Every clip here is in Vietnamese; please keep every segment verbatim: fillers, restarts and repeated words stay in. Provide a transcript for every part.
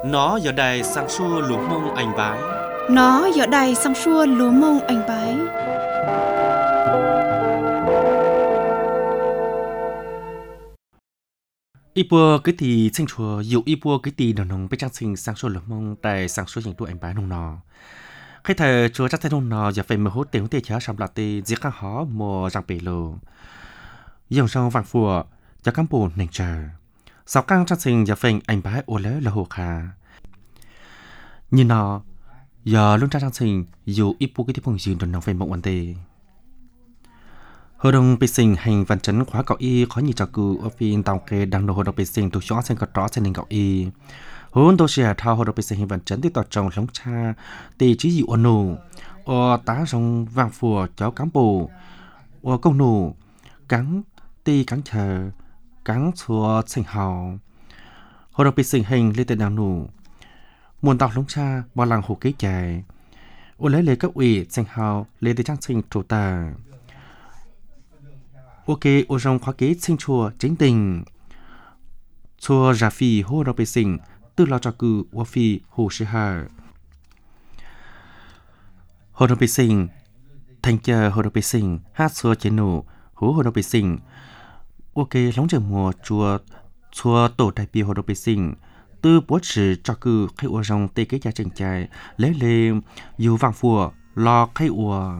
Nó giờ đài sang xua lúa mông anh bái. Nó giờ đài sang xua lúa mông anh bái. Y bùa cái thì sinh chùa dù y bùa cái thì đồng nông bên trang sinh sang xua lúa mông đài sang xua những đuôi anh bái nông nọ. Khi thầy chúa chắc thấy nông nọ giờ phải mở hốt tiếng tiền cháo sắm lạt tê giết các hó mùa răng bể lù. Dòng sông vàng phùa cho cán bộ nền chờ. Sáu căng trang sinh giờ phải anh bái ô lỡ là hồ khả. Như nọ giờ luôn trang sinh dù y bùa cái thì phong dường đồng nông phải mộng vấn đề. Hội đồng bê sinh hành văn chấn khóa cậu y khó như trò cử ở phiên tàu kê đang đồ hội đồng bê sinh thuộc chó xanh cọt rõ trên nền cậu y. Hôn tôi sẽ thao hội đồng bê sinh hành văn chấn tiếp tọt trồng lóng cha tì chí dịu ôn nụ ở tá rong vàng phùa cháu cám bù ở công nụ cắn tì cắn chờ cắn xua xanh hào. Hội đồng bê sinh hành lên tên đào nụ muôn tàu lóng cha bao làng hồ kế chạy ở lấy lấy các ủy xanh hào lên tên trang sinh chủ tà. Ok, ở trong khóa kế sinh chùa chính tình chùa giả phi hô đọc bê sinh từ lo cho cử của phi hồ sư hà hồ đọc bê sinh thành chờ hồ đọc bê sinh hát chùa chế nổ hố hồ đọc bê sinh ok lóng trời mùa chùa chùa tổ đại biểu hồ đọc bê sinh từ bố trí cho cử khai ở trong tê kế gia trình trái lấy lê dù vàng phùa lo khai ủa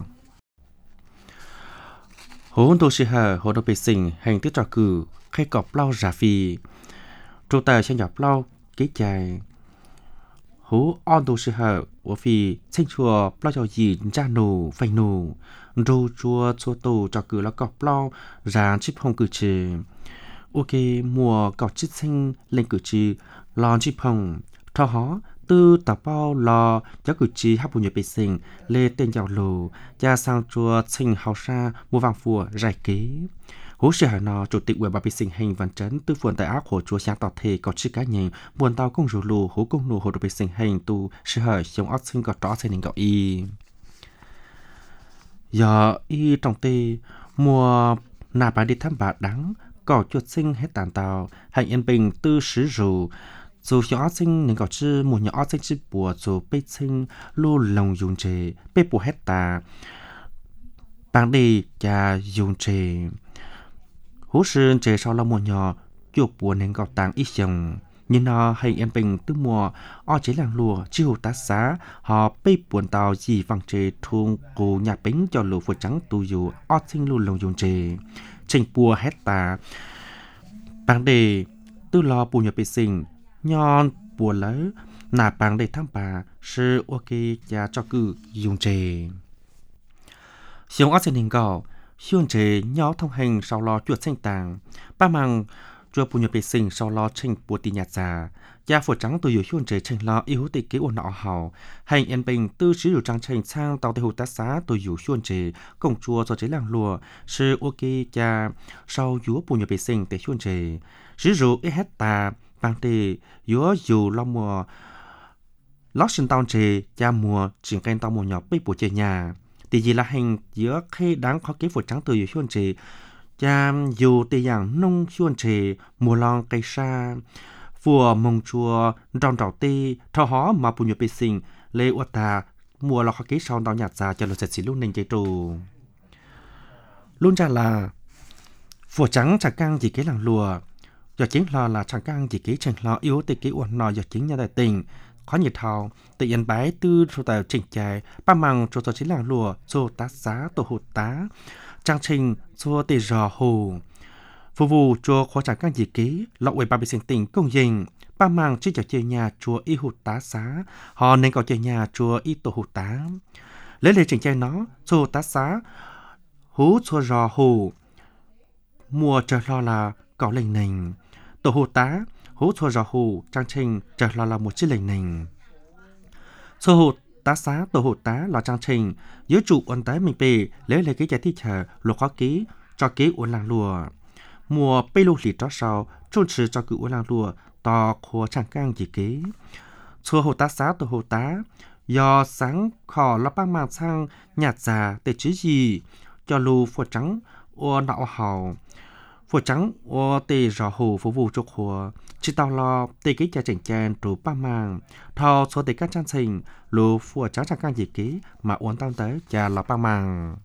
hôn tôi sẽ hở hồ đô bê sinh hành tiết trò cử khai cọp lau giả phi trụ tờ xe nhỏ lau kế chạy hố on tôi sẽ hở của phi sinh chùa lau cho gì ra nổ phanh nổ rô chùa chùa tổ trò cử là cọp lau ra chip hông cử trì ok mùa cọp chít sinh lên cử trì lon chip hông thọ hó từ tập bao lò cho cử tri hấp bùn nhựa bê sinh lê tên giàu lù cha sang chùa sinh hào sa mua vàng phùa giải kế hỗ trợ hà nò chủ tịch ủy ban bê sinh hành văn chấn tư phường tại ác hồ chùa sáng tỏ thể có chiếc cá nhân buồn tàu công rủ lù hỗ công lù hồ đồ bê sinh hành tu sự hở sống ớt sinh có rõ xây nên gọi y giờ y trong tê mùa nà bà đi thăm bà đắng cỏ chuột sinh hết tàn tàu hành yên bình tư sứ rù dù nhỏ sinh nên có chứ một nhỏ sinh chứ bùa dù bê sinh lưu lòng dùng chế bê bùa hết tà bằng đi cha dùng chế hú sư chế sau là một nhỏ chuột bùa nên có tàng ít dòng nhưng nó hay em bình từ mùa o chế làng lùa chiêu tá xá họ bê buồn tàu gì vàng chế thùng cụ nhà bánh cho lùa phở trắng tu dù o sinh lưu lòng dùng chế trình bùa hết tà bằng đi từ lo bùa nhà bê sinh nhon bùa lỡ nà bằng để thăm bà sư ok cha cho cử dùng chế xuống ở trên hình gò xuân chế nhỏ thông hành sau lo chuột xanh tàng ba măng chuột bùa nhập bê sinh sau lo tranh bùa tì nhạt già cha phổ trắng từ nhiều xuân chế tranh lo yêu tì kế ổn nọ hào hành yên bình tư sứ điều trang tranh sang tàu tây hồ tá xá từ nhiều xuân chế công chùa do chế làng lùa sư ok cha sau dúa bùa nhập bê sinh để xuân chế sứ dụ ít hết tà bằng tì giữa dù lo mùa lót sinh tao chê cha mùa chuyển canh tao mùa nhỏ bê bùa chê nhà tì gì là hành giữa khi đáng khó kế phổ trắng từ dù xuân chê cha dù tì dạng nông xuân chê mùa lòng cây xa phùa mông chùa rong trào tì thọ hó mà bùa nhựa bê sinh lê ua tà mùa lo khó kế sau tao nhạt ra cho lột sạch xí lúc nền chế trù luôn ra là phổ trắng chẳng căng gì kế làng lùa do chính lo là chẳng căng chỉ kế trình lo yếu tê kế uẩn nọ do chính nhà đại tình khó nhiệt thao tự yên bái tư số tài trình chạy ba măng cho cho chính làng lùa số tá xá tổ hụt tá trang trình số tê rò hồ phục vụ cho khó chẳng căng chỉ kế lọ quầy ba bị sinh tình công dình ba măng chỉ cho chơi nhà chùa y hụt tá xá họ nên có chơi nhà chùa y tổ hụt tá lấy lệ trình chạy nó số tá xá hú số rò hồ mùa trời lo là có lệnh nành tổ hồ tá hố thua rò hồ trang trình trở lo là một chiếc lệnh nành số hồ tá xá tổ hồ tá là trang trình dưới trụ ôn tái mình bề lấy lấy cái giải thi chờ luật khó ký cho ký uốn làng lùa mùa bê lô lì cho sau trôn trừ cho cự uốn làng lùa to khô trang cang chỉ ký số hồ tá xá tổ hồ tá do sáng khò là băng màng sang nhạt già để chứ gì cho lù phổ trắng uốn nọ hào phổ trắng ô tê rõ hồ phục vụ cho khổ chỉ tao lo tê cái cha chỉnh chèn trụ ba màng thao số tê các trang trình lù phổ trắng trang can gì ký mà uốn tăng tới cha là ba màng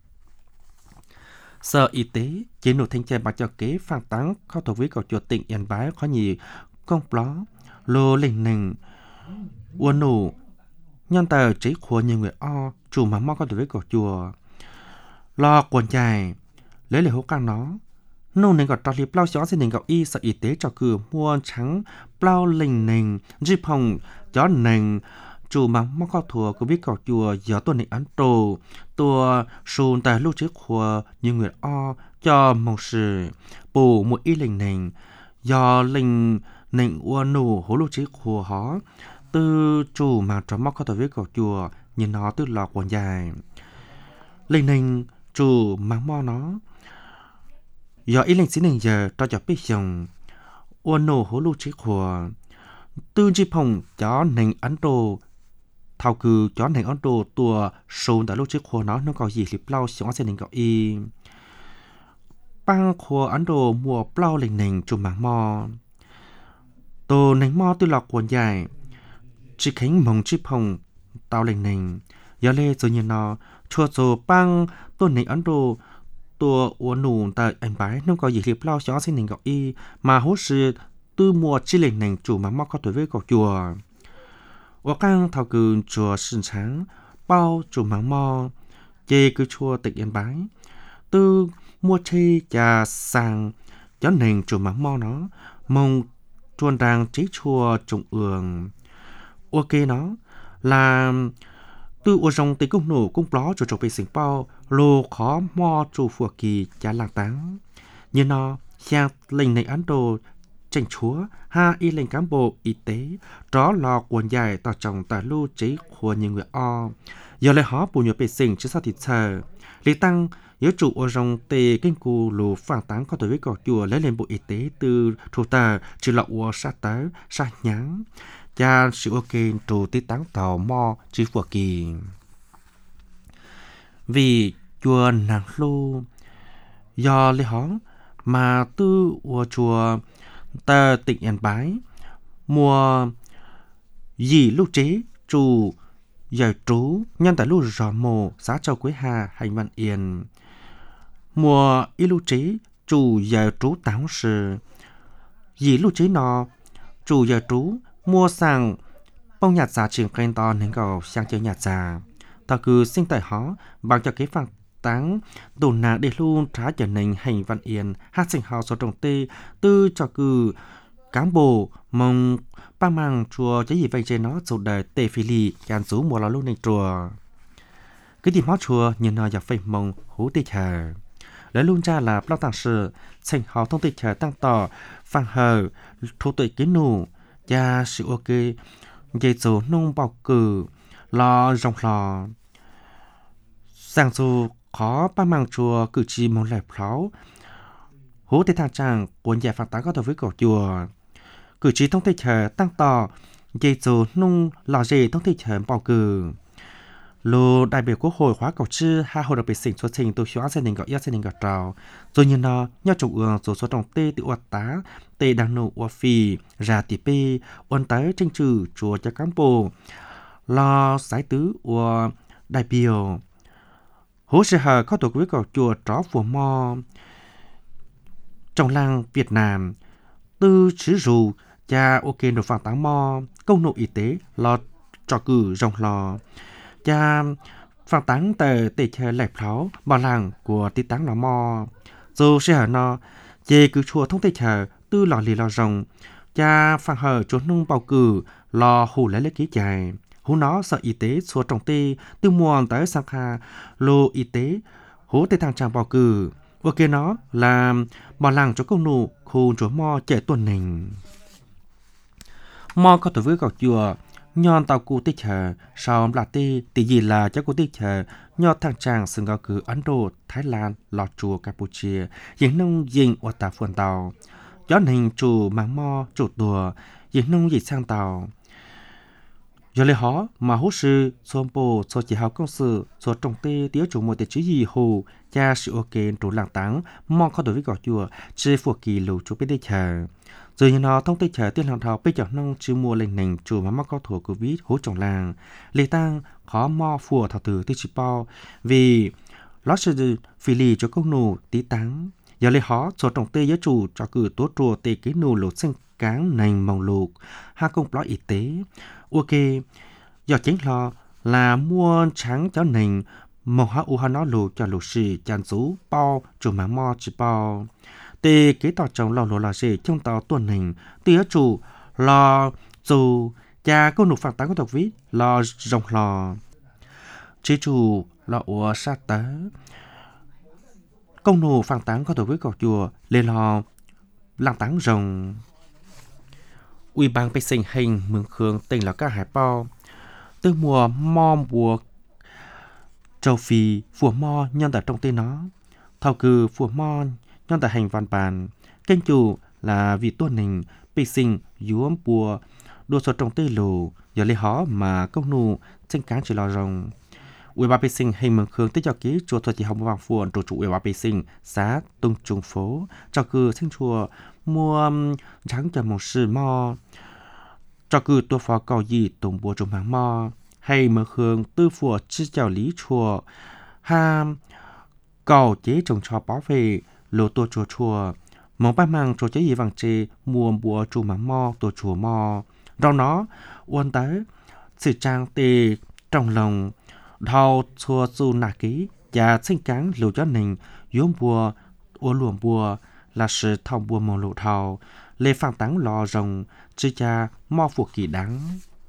Sở Y tế chỉ nụ thanh tra bạc cho kế phản tán khó thuộc với cầu chuột tỉnh Yên Bái khó nhiều công bó lô linh nình uốn nụ nhân tờ chế khổ nhiều người o chủ mà mong có thuộc với cầu chùa lo quần dài lấy lời hỗ càng nó nô nên gọi trò liệp lao xó xin nền gạo y Sở Y tế cho cửa mua trắng lao linh nình dịp hồng gió nình chủ mà mong có thua của biết cầu chùa gió tuần này ấn trồ tua sùn tại lúc trước khua như người o cho mong sự bù một y linh nình do linh nình ua nụ hố lúc trước khua hó từ chủ mà trò mong có thua với cầu chùa nhìn nó từ lọ quần dài linh nình chủ mà mong nó do y linh xin nình giờ cho cho biết dòng ua nụ hố lúc trước khua từ dịp hồng gió nình ấn trồ thao cư chó này ấn độ tua sâu tại lúc trước khoa nó nó có gì liệp lau xóa xe nền gạo y băng khoa ấn độ mùa lau lình nền chùm mảng mò tô nền mò từ lọc quần dài chỉ khánh mông chip hồng tao lình nền giờ lê rồi nhìn nó chua rồi băng tô nền ấn độ tua uốn nụ tại anh bái nó có gì liệp lau xóa xe nền gạo y mà hốt sự từ mùa chi lình nền chùm mảng mò có tuổi với cầu chùa我刚头个做市场包做忙么，这个做特yên bái từ mua chi và sang cho nên做忙么nó mong chuan đang chế chua trồng ương ok nó là từ ở trong tây công nổ công bó cho trồng bề sinh bao lô khó mo chủ phù kỳ giá làng táng như nó sang lệnh này Ấn Độ tranh chúa ha y lên cán bộ y tế đó là quần dài tỏ trọng tại lưu trí của những người o giờ lại họ bù nhiều bề sinh chứ sao thì chờ lý tăng nhớ trụ ở trong tề kinh cù lù phản tán có tuổi với cỏ chùa lấy lên bộ y tế từ thủ tờ chỉ là ua sát tới sát nháng cha sự ok trụ tí tán tàu mo chỉ phù kỳ vì chùa nàng lưu do lấy họ mà tư ua chùa ta tỉnh Yên Bái mùa dì lúc chế chủ giải trú nhân tại lúc rõ mồ xã châu Quế Hà hành văn yên mùa y lúc chế chủ giải trú táo sự dì lúc chế nó chủ giải trú mua sang bông nhạt giả trường kênh to nên cầu sang chơi nhạt giả ta cứ sinh tại họ bằng cho cái phẳng táng đồ nà để luôn trả trở nên hành văn yên hát sinh hào số trọng tê tư cho cư cán bộ mong ba mang chùa cái gì vậy trên nó dù đời tê phi lì gàn rú mùa là lúc này chùa cái gì mót chùa nhìn nó dọc phê mong hú tê chờ lấy luôn ra là bao tàng sự sinh hào thông tê chờ tăng tỏ phang hờ thu tội kiến nụ cha sự ok dây dù nông bọc cử lo rong lò sang dù khó ba mang chùa cử chỉ một lẻ pháo hú tê thang trang cuốn giải phản tán có đầu với cổ chùa cử chỉ thông tê chờ tăng tỏ dây dù nông lò dê thông tê chờ bầu cử lô đại biểu quốc hội khóa cầu chư hai hội đặc biệt sinh xuất trình từ xóa gia đình gọi gia đình gọi trào rồi như nó nhau trục ương số số đồng tê tự hoạt tá tê đang nụ ua phì ra tì pê ôn tới tranh trừ chùa cho cán bộ lo sái tứ ua đại biểu hú sẽ hờ có tổ quý cầu chùa tró phùa mò trong làng Việt Nam tư chứ dù cha ok nộp phản táng mò công nộ y tế lo trò cử rồng lò cha phản táng tờ tệ chờ lẹp pháo bảo làng của tí táng lò mò dù sẽ hờ nó về cứ chùa thông tệ chờ tư lò lì lò rồng cha phản hờ chốn nông bầu cử lò hù lấy lấy ký dài hú nó Sở Y tế xua trọng tê từ muộn tới sang kha lô y tế hú tê thang trang bầu cử ok nó là bảo làng cho công nụ khu chúa mò trẻ tuần nình mò có tuổi với cầu chùa nhon tàu cụ tích chờ sau là tê tỷ gì là cho cụ tích chờ nhon thang trang sừng gạo cử Ấn Độ Thái Lan lò chùa Campuchia những nông dinh ở tàu phun tàu gió hình chủ mang mò chủ đùa những nông dịch sang tàu giờ lấy họ mà hỗ sư xôm bồ cho chỉ học công sự cho trồng tê tía chủ một tê chỉ gì hồ cha sự ok trụ làng táng mong khó đối với gò chùa chỉ phụ kỳ lù chủ biết đây chờ rồi như nó thông tê chờ tiên làng thọ bây giờ nông chưa mua lên nền chủ mà mắc có thua covid hỗ trồng làng lê tăng khó mò phùa thảo từ tê chỉ bao vì lót sự phi lì cho công nụ tí táng giờ lấy họ cho trồng tê giới chủ cho cử tố trùa tê cái nụ lột xanh cáng nành mỏng lục ha công plot y tế ok giờ chính là là mua trắng cho nành màu ha u ha nó lù cho lù xì chăn rú bao chủ mà mo chỉ bao tê kế tỏ trồng lò lò là gì trong tàu tuần nành tía chủ lò dù cha có nụ phản tán của tộc vít lò rồng lò chế chủ lò ủa sa tớ công nụ phản tán của tộc vít cọc chùa lên lò làng tán rồng ủy ban bê sinh hình mường khương tỉnh là các hải bao từ mùa mo mùa châu phi phùa mo nhân tại trong tên nó thảo cử phùa mo nhân tại hành văn bản kênh chủ là vì tuần nình bê sinh yuom bùa đua số trong tê lù giờ lấy họ mà công nụ trên cán chỉ lò rồng ủy ban bê sinh hình mường khương tích cho ký chùa thuật chỉ học vàng phuồn trụ trụ ủy ban bê sinh xã tung trung phố cho cử sinh chùa mua trắng cho một sự mo cho cử tua phó cầu gì tùng bùa trùng hàng mo hay mở hướng tư phùa chi chào lý chùa ha cầu chế trồng cho bảo vệ lô tua chùa chùa mong ba mang chùa chế gì vàng chê mua bùa trùng hàng mo tua chùa mo rau nó uốn tới sự trang tê trong lòng đau chùa su nà ký và sinh cán lưu cho nình yếm bùa ô luồng bùa là sự thòng bùa mong lộ thầu lê phang táng lò rồng chứ cha mo phục kỳ đắng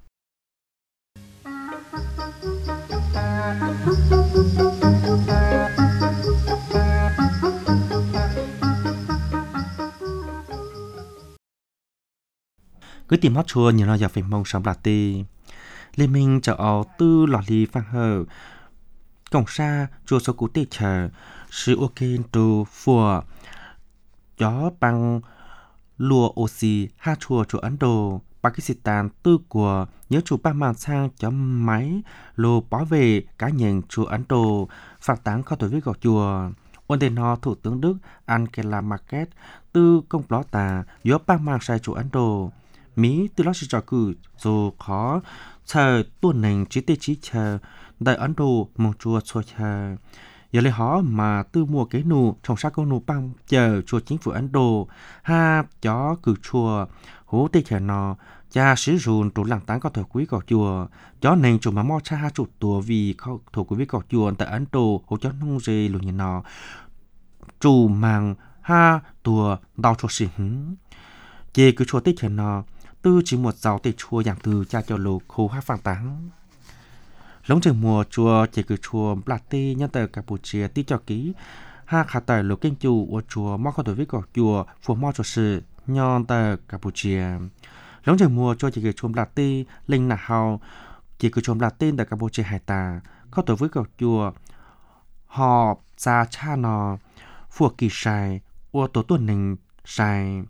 cứ tìm hót chua như nó giờ phải mong sống là tì lê minh chờ áo tư lò lì phang hờ cổng xa chùa số cú tê chờ sự ok tu phùa gió bằng lùa oxy ha chùa chùa Ấn Độ Pakistan tư của nhớ chùa ba mang sang cho máy lô bảo vệ cá nhân chùa Ấn Độ phản tán có tuổi với gọc chùa ôn đề nó thủ tướng Đức Angela Merkel tư công ló tà gió ba mang sai chùa Ấn Độ Mỹ tư lót cho cử dù khó chờ tuần nền chỉ tê chỉ chờ đại Ấn Độ mong chùa chùa chờ giờ lấy họ mà tư mua cái nụ trong sát con nụ băng chờ chùa chính phủ Ấn Độ ha chó cử chùa hố tê chờ nó cha sử dụng trụ làng tán có thời quý cỏ chùa chó nền chủ mà mo cha ha chủ tùa vì không thuộc quý cỏ chùa tại Ấn Độ hố chó nông dê luôn như nó chủ màng ha tùa đau cho xỉ hứng chê cử chùa tê chờ nó tư chỉ một giáo tê chùa dạng từ cha cho lục khô ha phang tán lống trường mùa chùa chỉ cử chùa Plati nhân tờ Campuchia tí cho ký ha khả tài lục kinh chủ của chùa mò có tuổi với cỏ chùa phù mò cho sự nhân tờ Campuchia lống trường mùa chùa chỉ cử chùa Plati linh nà hào chỉ cử chùa Plati tại Campuchia hải tà có tuổi với cỏ chùa họ cha cha nò phù kỳ sai của tổ tuần nình sai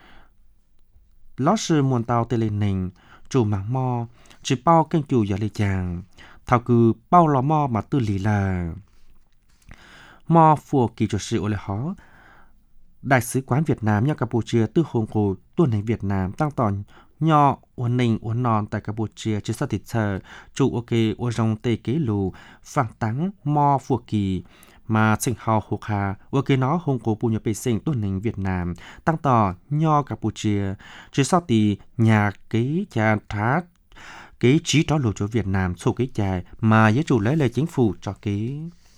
lót sư muôn tàu tê lên nình chủ mảng mò chỉ bao kinh chủ giờ lê chàng thảo cử bao lò mò mà tư lý là mò phùa kỳ cho sự ô lệ hó đại sứ quán Việt Nam nhà Campuchia tư hồn cổ tuần này Việt Nam tăng tòn nhỏ uốn nình uốn non tại Campuchia chứ sao thịt chờ chủ ok uốn rong tê kế lù phẳng tắng mò phùa kỳ mà sinh hào hộp hà ok nó hồn cổ bù nhập bê sinh tuần này Việt Nam tăng tò nhỏ Campuchia chứ sao thì nhà kế cha thá cái trí đó lộ cho Việt Nam số cái dài mà giới chủ lấy lời chính phủ cho cái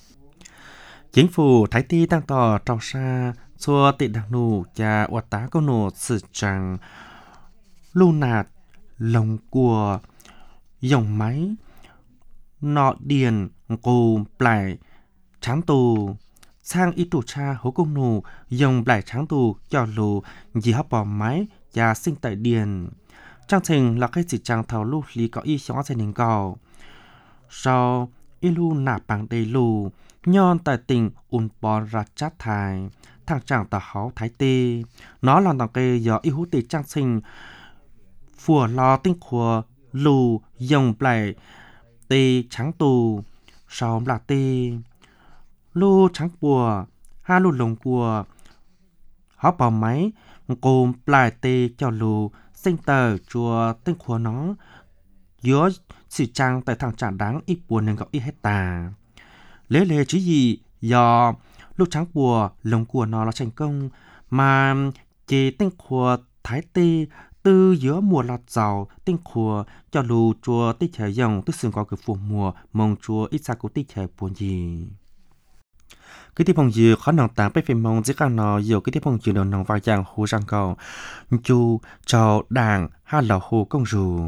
chính phủ Thái Ti tăng tỏ trao xa xua tị đặc nụ cha ua tá câu nụ sự chẳng lưu nạt lồng của dòng máy nọ điền cô lại tráng tù sang ít tù cha hố công nụ dòng lại tráng tù cho lù gì hấp bỏ máy cha sinh tại điền trang trình là cái gì trang thảo lưu lý có ý xóa xe nền cầu sau ý lưu nạp bằng đầy lù nhon tại tỉnh ùn bò ra chát thai thằng chàng tà háo thái tê nó là tàng kê do ý hú tê trang trình phùa lo tinh khùa lù dòng lại tê trắng tù sáu là tê lù trắng bùa hai lù lồng bùa họ bảo máy cùng lại tê cho lù sinh tờ chùa tên của nó giữa sự trang tại thằng chả đáng ít buồn nên gặp ít hết tà lễ lễ chứ gì do lúc trắng bùa lồng của nó là thành công mà chỉ tên của thái tê từ giữa mùa lọt giàu tên của cho lù chùa tích trẻ dòng tức xương có cái phù mùa mong chùa ít xa của tích trẻ buồn gì cái tiếp phong dừa khó nòng tảng phải mong chỉ cần nó nhiều cái tiếp phong dừa nòng vào dạng hồ răng cầu chu trò đảng hai lò hồ công rù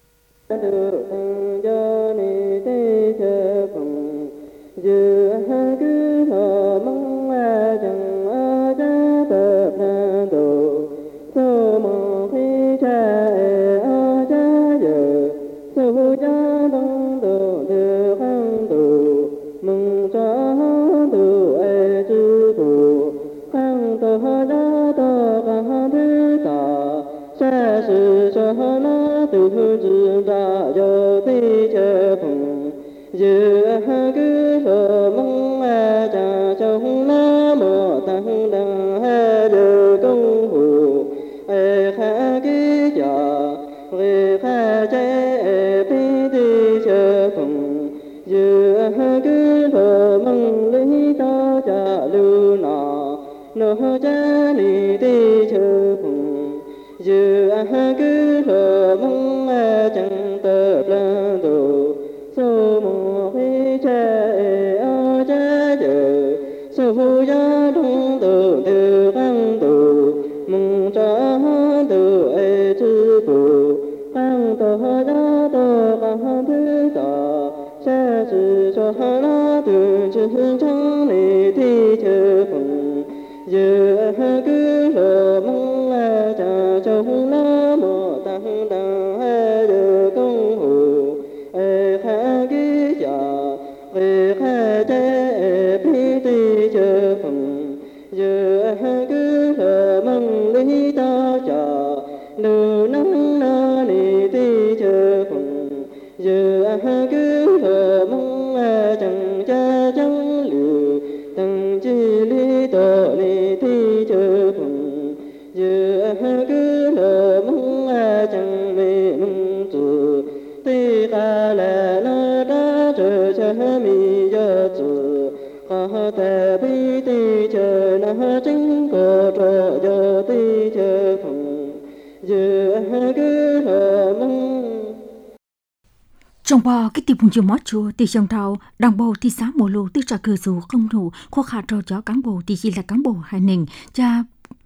trong bò cái tiệm dùng mót chùa thì trong đầu đảng bộ thị xã Mộ Lù tư trả cử dù không đủ khó khăn cho chó cán bộ thì chỉ là cán bộ hai nền cha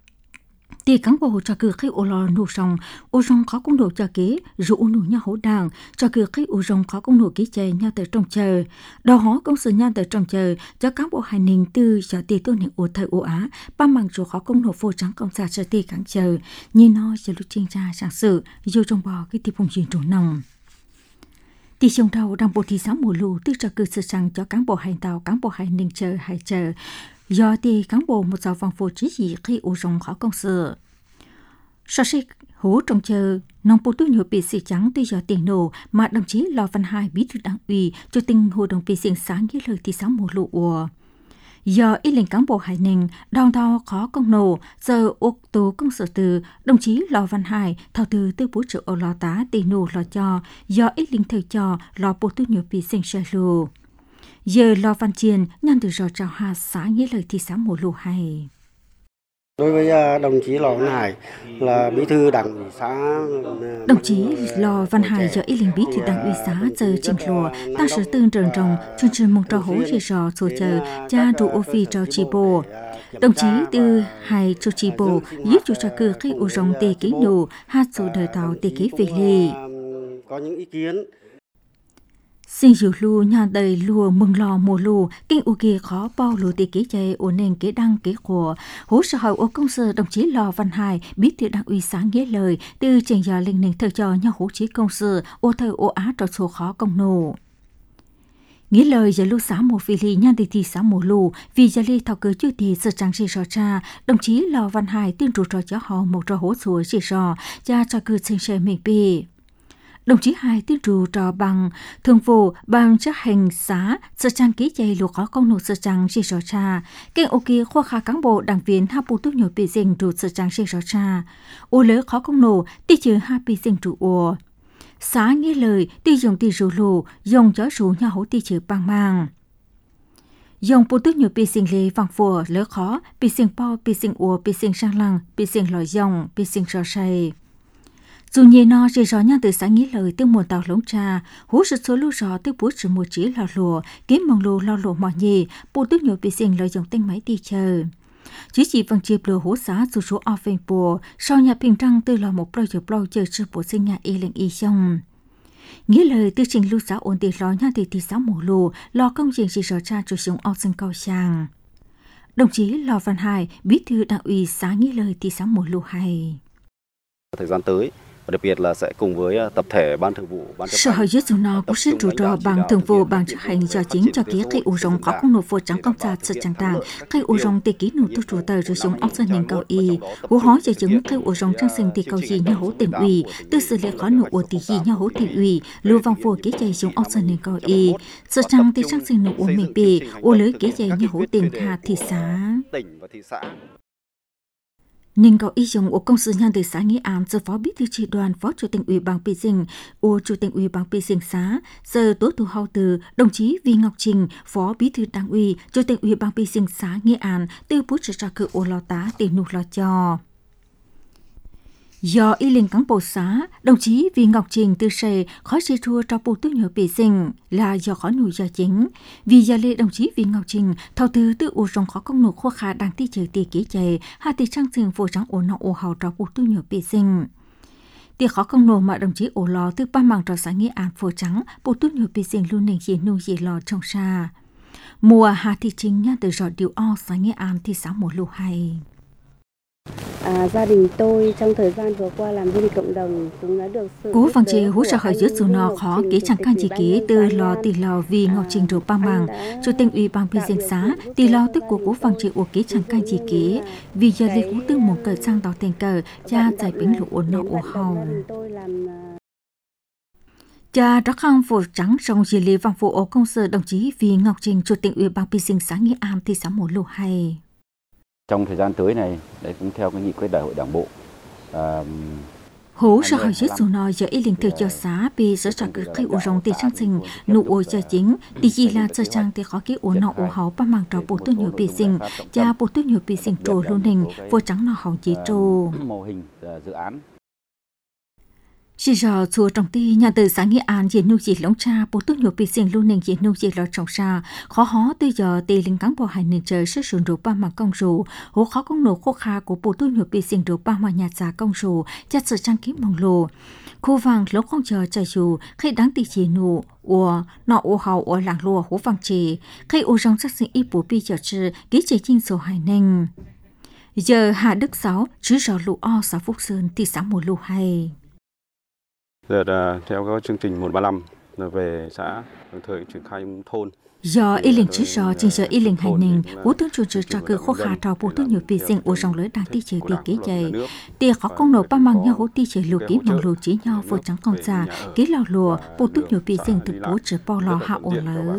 thì cán bộ trả cử khi ô lò nổ sòng ô rong khó cũng nổ trả kế rủ nổ nhau hỗ đảng trả cử khi ô rong khó cũng nổ ký chạy nhau tới trong chờ đòi hỏi công sự nhau tới trong chờ cho cán bộ hai nền tư cho tỷ tôn hiện ô thời ô á ba bằng chỗ khó cũng nổ phô trắng công xã sở tỷ cán chờ như nói cho lúc chuyên gia sản sự vô trong bò cái tiệm dùng chuyển trổ nòng thì trong đầu đảng bộ thị xã Mộ Lù tư trả cử sự sang cho cán bộ hành tàu cán bộ hành ninh chờ hay chờ do thì cán bộ một giáo văn phổ chỉ gì khi ô rong khó công sự so sánh hố trong chờ nông bộ tư nhiều bị xì trắng tuy do tiền nổ mà đồng chí Lò Văn Hải bí thư đảng ủy cho tình hội đồng bị xiên sáng nghĩa lời thị xã Mộ Lù ùa do ít lệnh cán bộ hải ninh đau đau khó công nổ giờ ốc tố công sở từ đồng chí Lò Văn Hải thao từ tư bố trợ ở lò tá tì nổ lò cho do ít lệnh thời cho lò bộ tư nhiều bị xiên xe lù giờ Lò Văn Chiên nhăn từ rò trào hà xã nghĩa lời thị xã Mộ Lù hay đối với đồng chí Lò Văn Hải là bí thư đảng ủy xã. Đồng chí Lò Văn Hải giờ ít linh bí thư đảng ủy xã giờ trình lùa ta sử tương trường rồng chương trình mong trò hố dì rò số chờ cha đủ ô phi cho chi bồ. Đồng chí Tư Hải cho chi bồ giúp cho trò cử khi ô rồng tê ký nụ hát số đời tàu tê ký về lì. Có những ý kiến Xin dụ lù nhà đầy lùa mừng lò mùa lù, kinh u kia khó bao lù tì kế chạy ổ nền kế đăng kế khổ. Hố sở hỏi ô công sở đồng chí Lò Văn Hải biết thư đảng ủy sáng nghĩa lời từ trình giờ linh nền thờ cho nhau hố chí công sở ô thơ ô á trò số khó công nổ. Nghĩa lời giờ lưu xã một vị lý nhan thị thị xã mùa lù vì giờ lý thảo cử chư thị sự trang sĩ rõ cha đồng chí Lò Văn Hải tuyên trụ trò cho họ một trò hố xùa sĩ rõ cha cho cử sinh xe mình bì. Đồng chí hai tiên trụ trò bằng thường vụ ban chấp hành xã sơ trang ký dây lục khó công nộp sơ trang si sò cha kênh ok khoa khá cán bộ đảng viên hai bộ tốt nhiều bị dình trụ sơ trang si sò cha ô lỡ khó công nộp tí chữ hai bị dình trụ ô xã nghe lời tí dùng tí rủ lù dùng cho rủ nhà hỗ tí chữ bằng mang dùng bộ tốt nhiều bị dình lê vàng phùa lỡ khó bị dình po bị dình ô bị dình sang lăng bị dình lòi dòng bị dình sò say dù nhiên nó chỉ rõ nhau từ sáng nghĩ lời tiếng mùa tàu lống trà hú sự số lưu rõ tới bút sự một chỉ lò lùa kiếm mong lù lo lùa mò nhì bộ tức nhiều bị xin lời dòng tên máy đi chờ chỉ chỉ bằng chịp lùa hú xá dù số ở phèn bùa sau nhà bình trăng từ lò một ploi chờ ploi chờ sự bộ sinh nhà y lệnh y xong nghĩa lời tư trình lưu xã ổn định lo nhau thì thì sáu mùa lù lo công trình chỉ rõ cha chủ sống ở sân cao sang đồng chí Lò Văn Hải bí thư đảng ủy xã nghĩa lời thì sáu mùa lù hay thời gian tới và đặc biệt là sẽ cùng với tập thể ban thường vụ ban sở hội giết dù nó cũng sẽ chủ trò bằng thường vụ bằng chấp hành cho chính cho ký cây u rong có công nộp vô trắng công gia sự chẳng đàng cây u rong tê ký nộp tu chủ tờ rồi dùng ốc dân hình cầu y hú hói cho chứng cây u rong trang sinh tê cầu gì nhà hố tỉnh ủy từ sự lệ khó nộp u tê gì nhà hố tỉnh ủy lưu vòng phù ký dây dùng ốc dân hình cầu y sự trang tê trang sinh nộp u mình bì u lưới ký dây nhà hố tỉnh hà thị xã Ninh cầu ý dùng của công sự nhân từ xã Nghĩa An giờ phó bí thư tri đoàn phó chủ tịch ủy ban Pi Dinh, u chủ tịch ủy ban Pi Dinh xã giờ tố thủ hậu từ đồng chí Vi Ngọc Trình phó bí thư đảng ủy chủ tịch ủy ban Pi Dinh xã Nghĩa An từ bút trợ cho cự ô lo tá tiền nụ lo cho. Do y linh cán bộ xã, đồng chí Vi Ngọc Trình từ sề khó chê thua cho bộ tư nhớ bị sinh là do khó nụ do chính. Vì gia lệ đồng chí Vi Ngọc Trình thao tư tư ủ rong khó công nụ khô khá đang ti chờ tì ký chạy hà tì trang sinh vô trắng ổ nọ ổ hào cho bộ tư nhớ bị sinh. Tì khó công nụ mà đồng chí ổ lò từ ba mạng cho xã Nghĩa An vô trắng bộ tư nhớ bị sinh luôn nền gì nụ gì lò trong xa. Mùa hà tì chính nha từ rõ điều o xã Nghĩa An thì xã mùa lù hay. À, gia đình tôi trong thời gian vừa qua làm du lịch cộng đồng cũng đã được sự cố phăng chế hỗ trợ hỏi giữa dù nó khó kế chẳng can chỉ kế từ lò tỷ lò vì Ngọc Trình rồi ba màng chủ tịch ủy ban Pi Dinh xã tỷ lò tức của cố phăng chế của kế chẳng can chỉ kế vì giờ lấy cú tư một cờ sang tàu tiền cờ cha giải bính lũ ổn nọ ổ hầu cha rất khang phổ trắng trong dì lì văn phụ ổ công sở đồng chí vì Ngọc Trình chủ tịch ủy ban Pi Dinh xã Nghĩa An thị xã Mộ Lù hay. Trong thời gian tới này, đấy cũng theo cái nghị quyết đại hội đảng bộ. À, hố sở hội giết dù nó giờ ý linh từ cho xã bị sở trạc cực khi ủ rong tiền trang sinh nụ ôi cho chính thì gì là sở trang thì khó cái ủ nọ ủ hậu ba màng trò bộ tư nhiều bị sinh cha bộ tư nhiều bị sinh trồ luôn hình vô trắng nọ hậu chỉ trồ mô hình dự án. Chỉ giờ chùa trong ti nhà từ xã Nghĩa An diện nô gì lóng cha bộ tư nhiều bị sinh luôn hình diện nô gì lo trồng xa khó hó từ giờ tì linh cán bộ hải nền trời sẽ sử dụng ba màng công rù hố khó công nổ khô kha của bộ tư nhiều bị sinh được ba màng nhà già công rù chặt sự trang kiếm mong lù khu vàng lỗ không chờ chạy dù khi đáng tì chỉ nụ ủa nọ ủa hậu ủa làng lùa hố vàng chỉ khi ủa rong sắc sinh y bố bi chờ chư ký chế chinh sổ hải nền giờ Hà Đức Sáu chứ rõ lụ o xã Phúc Sơn thị xã Mộ Lù hay. Giờ là theo các chương trình một ba năm về xã đồng thời triển khai thôn. Do y linh chỉ rõ trình giờ y linh hành nền, bố tướng chủ trì cho cơ khó khả trò bố tướng nhiều bị sinh ở rong lưới đang ti chế ti kế chạy. Ti khó công nổ ba mang nhau hỗ ti chế lùa kiếm bằng lùa chỉ nhau vô trắng con già, ký lò lùa, bố tướng nhiều bị sinh từ bố trở bao lò hạ ổ lỡ.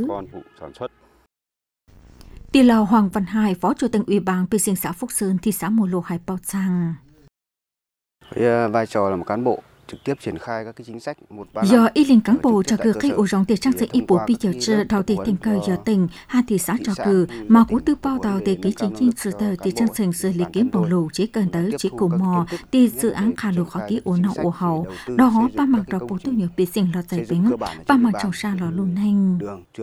Ti lò Hoàng Văn Hải, phó chủ tịch ủy ban bị sinh xã Phúc Sơn, thị xã Mộ Lù Hải Bao Trang. Vai trò là một cán bộ trực tiếp triển khai các cái chính sách một ba do y linh cán bộ cho cử cây ổ rong tiền trang sự y bố bi chờ chờ đầu tiền thành cơ giờ tỉnh hai thị xã cho cử mà cũng tư bao tàu để ký chính chính sự tờ tiền trang thành sự lý kiếm bầu lù chỉ cần tới chỉ cùng mò thì dự án khả lù khó ký ổ nọ ổ hậu đó ba mặt đầu bố tu nhiều bị sinh lọt giải bính ba mặt trong xa lò luôn hành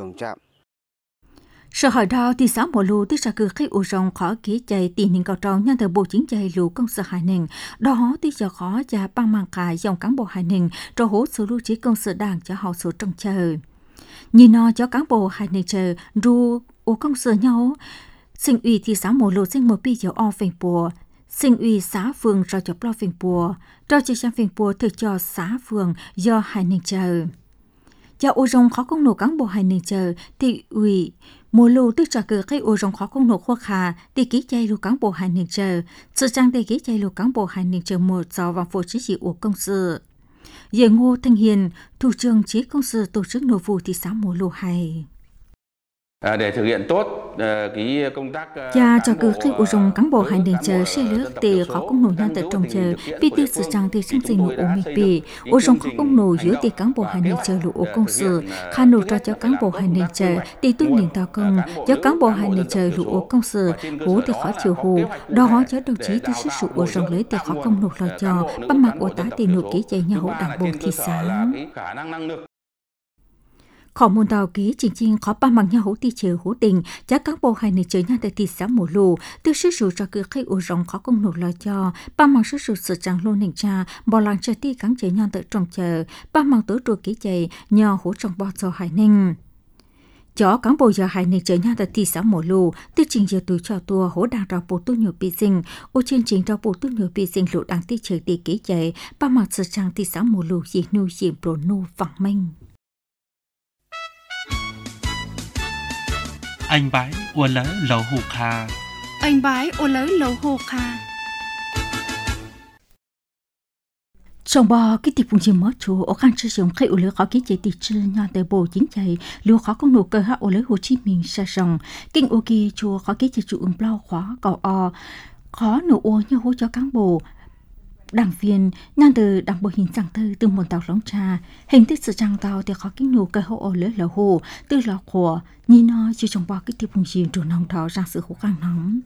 sở hỏi đào thị xã Mộ Lù tức là cứ khi ủ rong khó ký chạy tiền nên cao tròn nhân từ bộ chính chạy lù công sở hải nền đó thì giờ khó và bằng mang cả dòng cán bộ hải nền cho hỗ số lưu trí công sở đảng cho họ số trong chờ nhìn nó cho cán bộ hải nền chờ ru ủ công sở nhau sinh ủy thị xã Mộ Lù sinh một bi giờ o phèn bùa sinh ủy xã phường cho cho lo phèn bùa cho chỉ sang phèn bùa thực cho xã phường do hải nền chờ do ủ rong khó công nổ cán bộ hải nền chờ thì ủy Mùa lù tức trả cử cây ổ rong khó công nổ khoa khả thì ký chay lù cán bộ hành nền chờ sự trang để ký chay lù cán bộ hành nền chờ một giờ và phụ chỉ chỉ ổ công sự Về Ngô Thanh Hiền, thủ trưởng chế công sự tổ chức nội vụ thị xã Mùa Lô hay. À, để thực hiện tốt uh, cái công tác uh, cha cho cứ khi ủ dùng cán bộ hai nền chờ xe lứa để khó công nổ nhân tại trong chờ vì tiêu sự trang thì chương trình nổ ủ mì bì ủ dùng khó công nổ giữa thì cán bộ hai nền chờ lũ ủ công sự khả nổ cho cho cán bộ hai nền chờ để tuân lệnh tàu công cho cán bộ hai nền chờ lũ ủ công sự hú thì khó chịu hù đó hóa cho đồng chí tư sức sự ủ dùng lấy để khó công nổ lo cho bắt mặt ủ tá thì nổ ký chạy nhau hỗ đảng bộ thị xã khó môn tàu ký chính chính khó ba bằng nhau hỗ ti chờ hỗ tình chắc các bộ hai này chơi nhau tại thị xã Mùa Lù từ sức sử cho cứ khi ủ rộng khó công nổ lo cho ba bằng sức sử sự trang lô nền cha bỏ làng chơi ti cắn chơi nhau tại trong chờ ba bằng tối trù ký chạy nhau hỗ trong bò cho hải ninh chó cán bộ giờ hai này chơi nhau tại thị xã Mùa Lù từ trình giờ tuổi cho tua hỗ đàng rau bổ tu nhiều bị sinh ô chương trình rau bổ tu nhiều bị sinh lộ đáng ti chơi ti ký chạy ba bằng sự trang thị xã Mùa Lù gì nu gì bổ nu vắng minh anh bái ua lỡ lầu hụt hà anh bái ua lỡ lầu hụt hà trong bò cái tiệp phụng chim mót chú ở khang sử dụng khi ua lỡ khó ký chạy tiệp chư nhau tại bộ chính chạy lưu khó công nổ cơ hạ ua lỡ Hồ Chí Minh sa sòng kinh ô kỳ chú khó ký chạy chủ ứng bao khóa cầu o khó nổ ua như hỗ cho cán bộ đảng viên nhan từ đảng bộ hình dạng tư từ một tàu lóng trà hình thức sự trang tàu thì khó kinh nụ cơ hộ ở lưới lầu hồ từ lò khổ nhìn nó chưa trong bao cái tiệp hùng gì đủ nòng thọ ra sự khó khăn nóng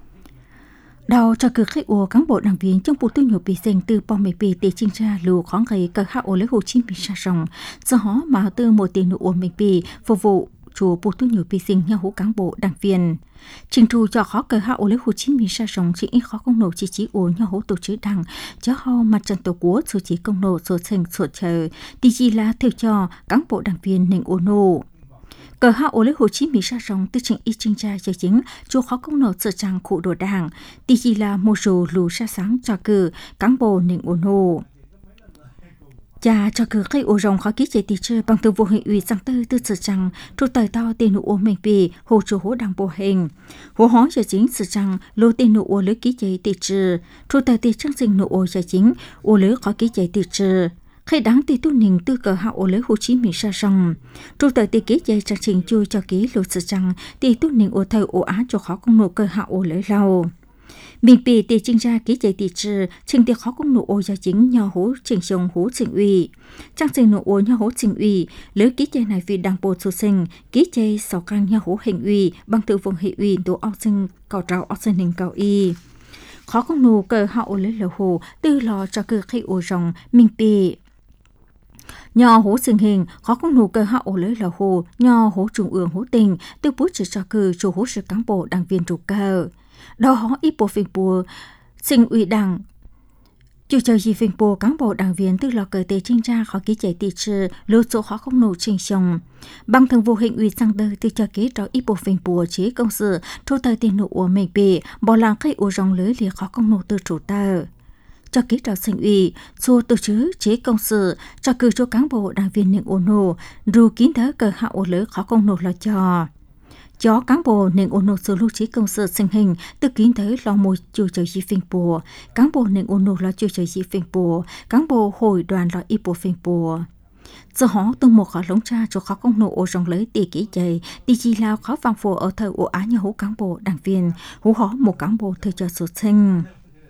đầu cho cứ khách ủa cán bộ đảng viên trong bộ tư nhiều bị sinh từ bom mì bì để chinh tra lù khó gây cơ hạ ở lưới Hồ Chí Minh sa sòng do họ mà từ một tiền nụ ủa mì bì phục vụ chủ bộ tư nhiều bị sinh nhau hữu cán bộ đảng viên trình trù cho khó cờ hạ ô lấy Hồ Chí Minh sa sòng chỉ ít khó công nổ chỉ chỉ ủa nhau hữu tổ chức đảng cho họ mặt trận tổ quốc số chỉ công nổ số thành số chờ đi chỉ là theo cho cán bộ đảng viên nền ô nổ cờ hạ ô lấy Hồ Chí Minh sa sòng từ trình ít trình tra cho chính chủ khó công nổ sự trang cụ đồ đảng đi chỉ là một số lù sa sáng cho cử cán bộ nền ô nổ cha cho cứ khi ô rồng khó ký chạy tì chơi bằng từ vô hình ủy sang tư từ sự rằng trụ tài to tiền nụ ô mình bì hồ chủ hỗ đảng bộ hình hồ hóa cho chính sự rằng lô tiền nụ ô lưới ký chạy tì chơi trụ tài tì trang sinh nụ ô cho chính ô lưới khó ký chạy tì chơi khi đáng tì tu nình tư cờ hạ ô lưới Hồ Chí Minh sa sòng trụ tài tì ký chạy trang trình chui cho ký lô sự rằng tì tu nình ô thời ô á cho khó công nụ cờ hạ ô lưới lâu mình bị tỷ trình ra ký chạy tỷ trừ trình tiệc khó công nổ ô gia chính nhau hố trình sông hố trình ủy trang trình nổ ô nhau hố trình ủy lấy ký chạy này vì đảng bộ số sinh ký chạy sáu căn nhau hố hình ủy bằng từ vùng hệ ủy tổ ao sinh cầu trào ao sinh hình cầu y khó công nổ cờ hậu lấy lầu hồ tư lò cho cơ khi ô rồng mình bị nho hố sinh hình khó công nổ cơ hậu lấy lầu hồ nho hố trung ương hố tình từ bút chỉ cho cơ chủ hố sự cán bộ đảng viên trụ cờ đó họ ít bộ phim bùa sinh ủy đảng chủ chờ gì phim bùa cán bộ đảng viên từ lò cờ tề trinh ra khó ký chạy tỷ trừ lưu số khó không nổ trình sòng bằng thường vô hình ủy sang đời từ cho ký cho ít bộ phim bùa chế công sự thu tờ tiền nổ của mình bị bỏ làng cây ổ rong lưới lìa khó không nổ từ chủ tờ cho ký trò sinh ủy số tổ chức chế công sự cho cử cho cán bộ đảng viên những ổ nổ ru kín thớ cờ hạ ổ lưới khó không nổ là cho cho cán bộ nên ôn nộp số lưu trí công sự sinh hình từ kiến tới lo môi chủ trợ gì phim bùa cán bộ nên ôn nộp là chủ trợ gì phim bùa cán bộ hội đoàn là y bộ phim bùa giờ họ từng một khó lống cha cho khó công nộ ô rong lấy tỷ kỹ chạy tỷ chỉ lao khó vang phổ ở thời ổ á nhà hữu cán bộ đảng viên hữu họ một cán bộ thời cho số sinh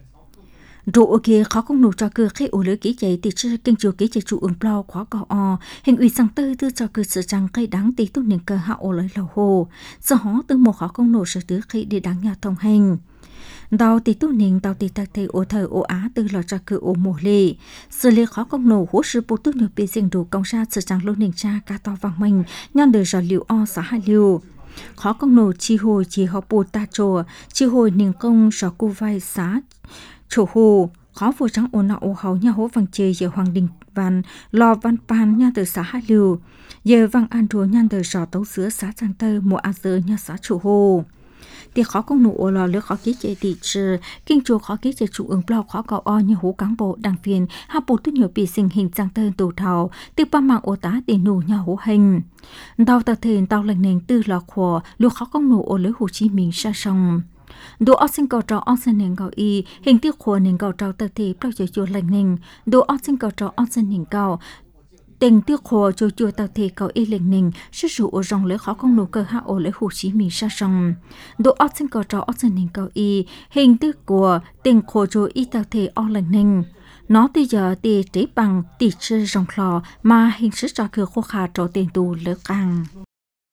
rồi kia khó công nổ cho cơ khi ổ lưới ký chạy thì chưa kinh chủ ký chạy chủ ứng bao khóa cò o hình ủy sang tư tư cho cơ sự rằng cây đáng tí tốt những cơ hạ ổ lưới lầu hồ do họ từ một khó công nổ sự tứ khi đi đáng nhà thông hành đào tí tốt những đào tí tạc thầy ổ thời ổ á từ lò cho cơ ổ mùa lì xử lý khó công nổ hỗ sự bố tốt nhiều bị dình đủ công ra sự rằng luôn nền cha ca to vàng mình nhăn đời giờ liều o xã hai liều khó công nổ chi hồi chỉ họ bù ta trồ chi hồi nền công sở cu vai xã chủ hồ khó vô trắng ôn nọ ô hầu nhà hố vàng chê giờ hoàng đình văn lò văn pan nhà từ xã hai liều giờ vàng an rùa nhà từ sò tấu sữa xã trang tơ mùa a giờ nhà xã chủ hồ thì khó công nụ ô lò lứa khó ký chế tỷ trừ kinh chùa khó ký chế chủ ứng blau khó cọ o như hố cán bộ đảng viên hạ bộ tốt nhiều bị sinh hình trang tơ tù thảo từ ba mạng ô tá để nụ nhà hố hình đào tờ thền tàu lệnh nền từ lò khổ lứa khó công nụ ô lứa Hồ Chí Minh sa sòng đồ ớt sinh cầu trò ớt sinh nền cầu y hình tiêu khổ nền cầu trò tờ thì bao giờ chùa lành nền đồ ớt sinh cầu trò ớt sinh nền cầu tình tiêu khổ cho chùa tờ thì cầu y lành nền sự sụ ở rong lấy khó không nổ cơ hạ ổ lấy hồ chí minh sa sông đồ ớt sinh cầu trò ớt sinh nền cầu y hình tiêu của tình khổ cho y tờ thì ớt lành nền nó bây giờ thì trí bằng tỷ sư rong lò mà hình sức cho cửa khô khả trò tiền tù lỡ càng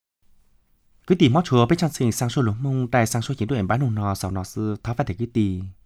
cái tỷ mót chúa bên trong sinh sang số lúa mông tại sang số chiến đội bán nông nò sau nó sư tháo phát thể cái tỷ